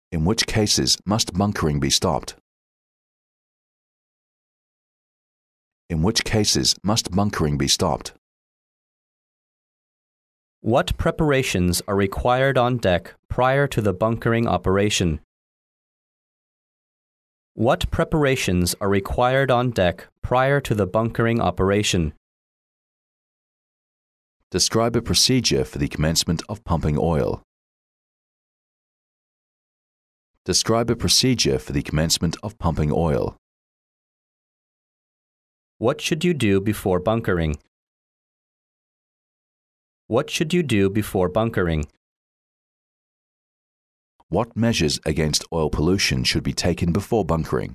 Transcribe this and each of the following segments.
In which cases must bunkering be stopped? In which cases must bunkering be stopped? What preparations are required on deck prior to the bunkering operation? What preparations are required on deck prior to the bunkering operation? Describe a procedure for the commencement of pumping oil. Describe a procedure for the commencement of pumping oil. What should you do before bunkering? What should you do before bunkering? What measures against oil pollution should be taken before bunkering?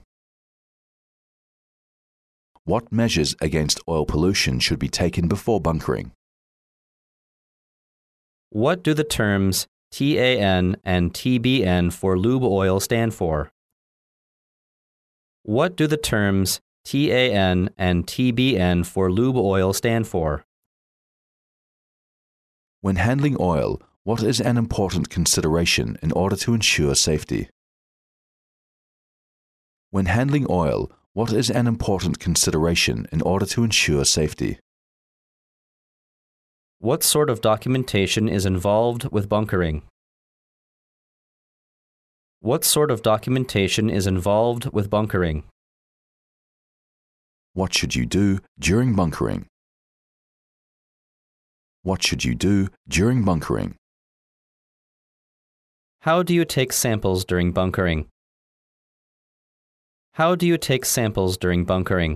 What measures against oil pollution should be taken before bunkering? What do the terms TAN and TBN for lube oil stand for? What do the terms TAN and TBN for lube oil stand for? When handling oil, what is an important consideration in order to ensure safety? When handling oil, what is an important consideration in order to ensure safety? What sort of documentation is involved with bunkering? What sort of documentation is involved with bunkering? What should you do during bunkering? What should you do during bunkering? How do you take samples during bunkering? How do you take samples during bunkering?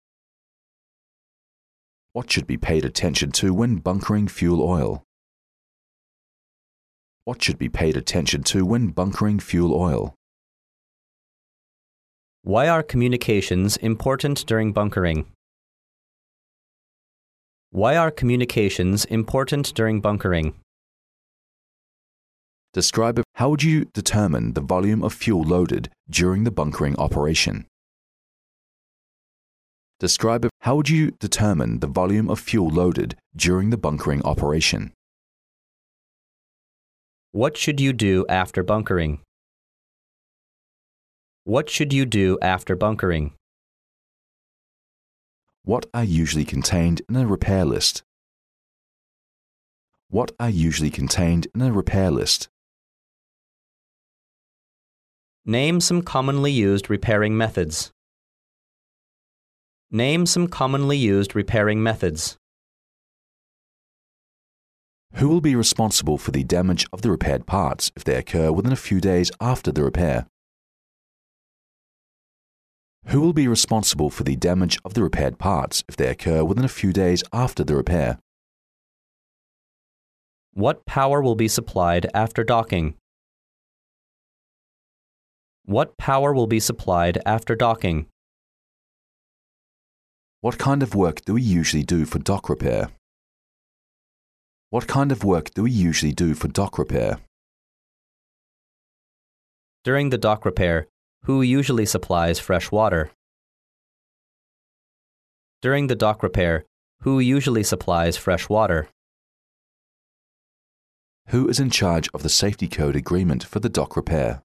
What should be paid attention to when bunkering fuel oil? What should be paid attention to when bunkering fuel oil? Why are communications important during bunkering? Why are communications important during bunkering? Describe how would you determine the volume of fuel loaded during the bunkering operation? Describe how would you determine the volume of fuel loaded during the bunkering operation? What should you do after bunkering? What should you do after bunkering? What are usually contained in a repair list? What are usually contained in a repair list? Name some commonly used repairing methods. Name some commonly used repairing methods. Who will be responsible for the damage of the repaired parts if they occur within a few days after the repair? Who will be responsible for the damage of the repaired parts if they occur within a few days after the repair? What power will be supplied after docking? What power will be supplied after docking? What kind of work do we usually do for dock repair? What kind of work do we usually do for dock repair? During the dock repair, who usually supplies fresh water? During the dock repair, who usually supplies fresh water? Who is in charge of the safety code agreement for the dock repair?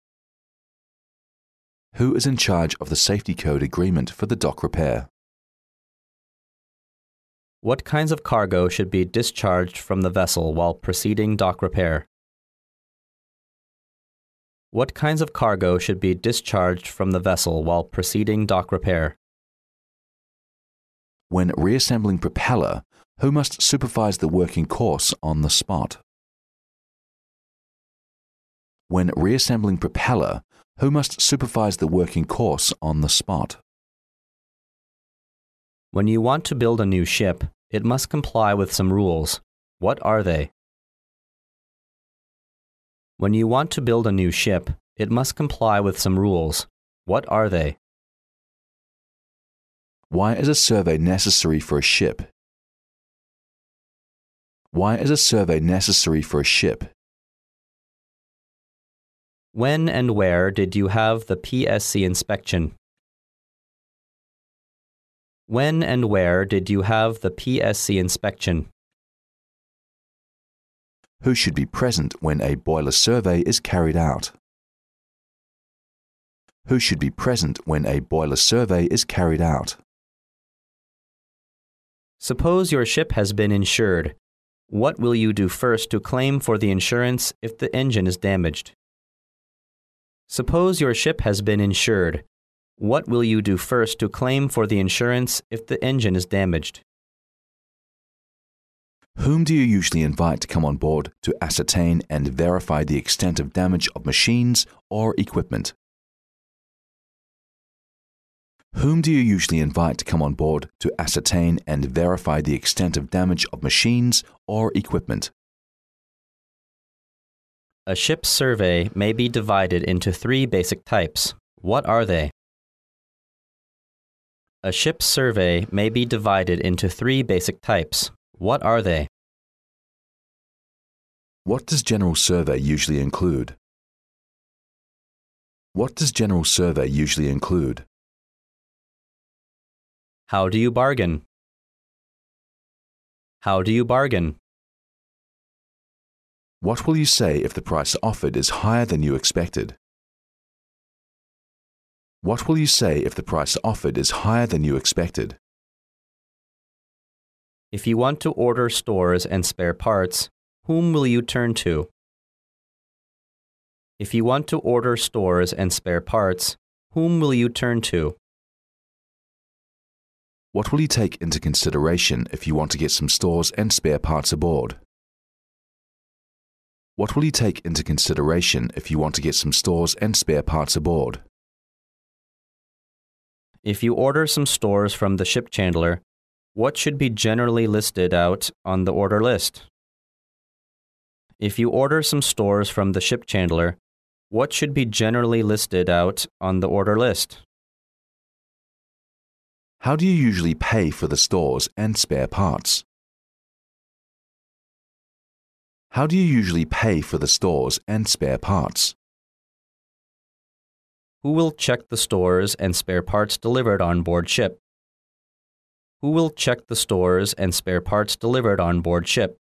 Who is in charge of the safety code agreement for the dock repair? What kinds of cargo should be discharged from the vessel while proceeding dock repair? What kinds of cargo should be discharged from the vessel while proceeding dock repair? When reassembling propeller, who must supervise the working course on the spot? When reassembling propeller, who must supervise the working course on the spot? When you want to build a new ship, it must comply with some rules. What are they? When you want to build a new ship, it must comply with some rules. What are they? Why is a survey necessary for a ship? Why is a survey necessary for a ship? When and where did you have the PSC inspection? When and where did you have the PSC inspection? Who should be present when a boiler survey is carried out? Who should be present when a boiler survey is carried out? Suppose your ship has been insured. What will you do first to claim for the insurance if the engine is damaged? Suppose your ship has been insured. What will you do first to claim for the insurance if the engine is damaged? Whom do you usually invite to come on board to ascertain and verify the extent of damage of machines or equipment? Whom do you usually invite to come on board to ascertain and verify the extent of damage of machines or equipment? A ship's survey may be divided into 3 basic types. What are they? A ship's survey may be divided into 3 basic types. What are they? What does general survey usually include? What does general survey usually include? How do you bargain? How do you bargain? What will you say if the price offered is higher than you expected? What will you say if the price offered is higher than you expected? If you want to order stores and spare parts, whom will you turn to? If you want to order stores and spare parts, whom will you turn to? What will you take into consideration if you want to get some stores and spare parts aboard? What will you take into consideration if you want to get some stores and spare parts aboard? If you order some stores from the ship chandler, what should be generally listed out on the order list? If you order some stores from the ship chandler, what should be generally listed out on the order list? How do you usually pay for the stores and spare parts? How do you usually pay for the stores and spare parts? Who will check the stores and spare parts delivered on board ship? Who will check the stores and spare parts delivered on board ship?